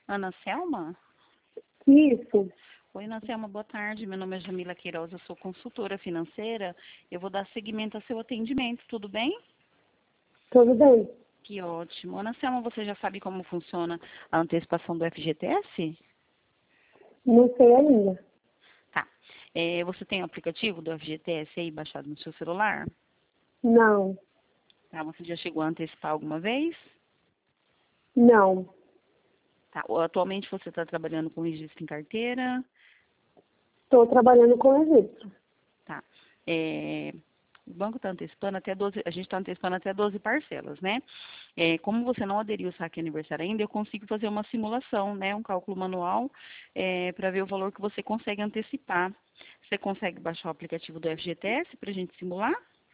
Ana Selma? Isso, Oi, Ana Selma, boa tarde. Meu nome é Jamila Queiroz, eu sou consultora financeira. Eu vou dar seguimento ao seu atendimento, tudo bem? tudo bem. Que ótimo. Ana Selma, você já sabe como funciona a antecipação do FGTS? Não sei ainda. Tá. Você tem o aplicativo do FGTS aí baixado no seu celular? Não, Tá, você já chegou a antecipar alguma vez? não. Tá. Atualmente você está trabalhando com registro em carteira? Estou trabalhando com registro. Tá. O banco está antecipando até 12, a gente está antecipando até 12 parcelas, né? Como você não aderiu ao saque aniversário ainda, eu consigo fazer uma simulação, né? Um cálculo manual, para ver o valor que você consegue antecipar. Você consegue baixar o aplicativo do FGTS para a gente simular?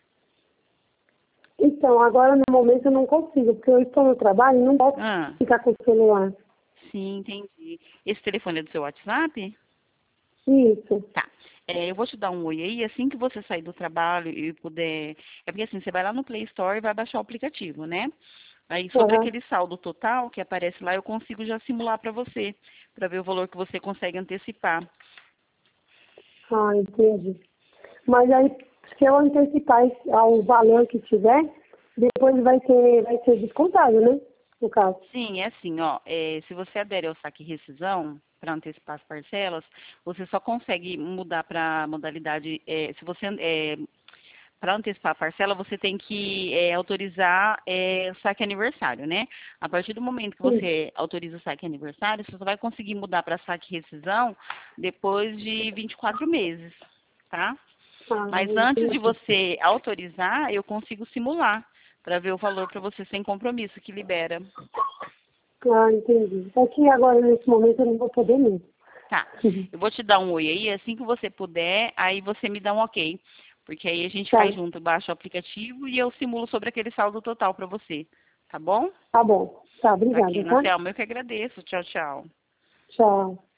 Então, agora no momento eu não consigo, porque eu estou no trabalho e não posso Ah, ficar com o celular. sim, entendi. Esse telefone é do seu WhatsApp? Isso. Tá. Eu vou te dar um oi aí, assim que você sair do trabalho e puder. É porque assim, você vai lá no Play Store e vai baixar o aplicativo, né? Aí sobre Aham. aquele saldo total que aparece lá, eu consigo já simular para você, para ver o valor que você consegue antecipar. Ah, entendi. Mas aí, se eu antecipar ao valor que tiver, depois vai ser descontado, né? No caso. Sim, é assim, ó. Se você adere ao saque e rescisão para antecipar as parcelas, você só consegue mudar para a modalidade. Se você para antecipar a parcela, você tem que autorizar o saque aniversário, né? A partir do momento que Sim. você autoriza o saque aniversário, você só vai conseguir mudar para saque e rescisão depois de 24 meses, tá? Ah, Mas antes de entendi. você autorizar, eu consigo simular para ver o valor para você sem compromisso que libera. Ah, entendi. É que agora, nesse momento, eu não vou poder mesmo. Tá. Eu vou te dar um oi aí, assim que você puder, aí você me dá um ok. Porque aí a gente Tá, faz junto, baixa o aplicativo e eu simulo sobre aquele saldo total para você. Tá bom? tá bom. Tá, Tá aqui, obrigada, na tá? Selma, eu que agradeço. Tchau, tchau. Tchau.